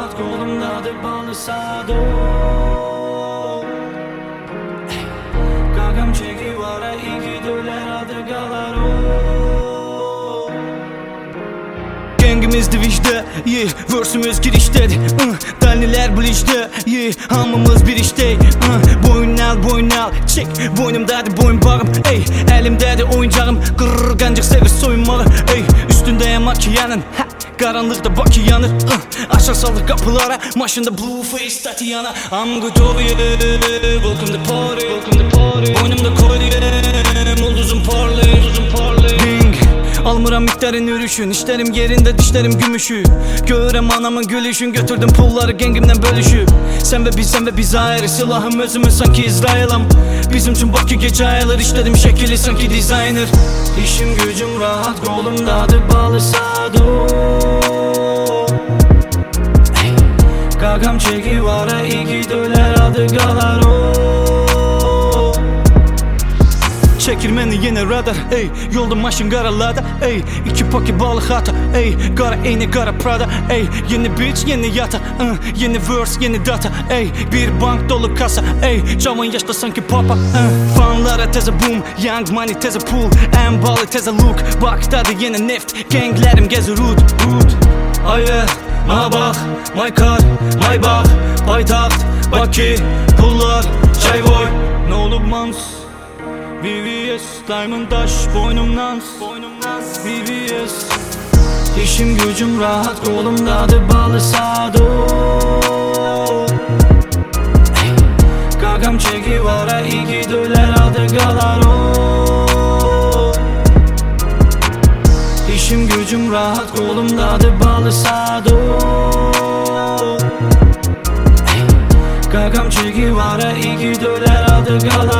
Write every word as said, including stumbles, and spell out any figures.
rahat, kolumdadır balı sado. Kakam çeki vara, iki döler adı galar o. Gengimizdi vicde, yeah, versimiz girişteydi, uh, Dalniler bilişte, yeah, hamımız bir iştey, uh, Boyun al, boyun al, çek, boynumdadı boyun bağım, ey, elimdədi oyuncağım, qırırgancıq sevir soyunmalı, ey, üstündeyim makiyanın, ha, karanlıkta bakı yanır, uh, aşağı saldır kapılara, maşında blue face Tatiana. I'm good over you, welcome to party, welcome to party. Boynumda koydum, ulduzum parlay, ulduzum parlay. Ding, almıram miktarın ürüşün, işlerim yerinde, dişlerim gümüşü. Görürəm anamın gülüşün, götürdüm pulları gengimden bölüşüp. Sen ve biz, sen ve biz ayrı, silahım özümün sanki İsrail'am. Bizim için Bakü gece ayılır, işledim şekili sanki designer. İşim gücüm rahat, kolumdadır balı sado. Kakam çeki vara, iki döler adı galar o. Çekirmeni yine radar, ey, yolda maşın karalarda, ey, iki paki balık hata, ey, kara eyni kara Prada, ey, yeni bitch yeni yata, uh, yeni verse yeni data, ey, bir bank dolu kasa, ey, cavan yaşta sanki papa, uh, fanlara teze boom, young money teze pool, en balı teze look, baktadı yeni neft, ganglerim gezi root, root. Aye, ma bak, my car, my bak, paytaxt, Bakü, pullar, çay boy. Ne olup mans? V V S, diamond daş, boynumdan, Boynumdan V V S. İşim gücüm rahat, kolumdadır balı sado. Kakam çeki vara, iki döler adı galar o. İşim gücüm rahat, kolumdadır balı sado. Kakam çeki vara, iki döler adı galar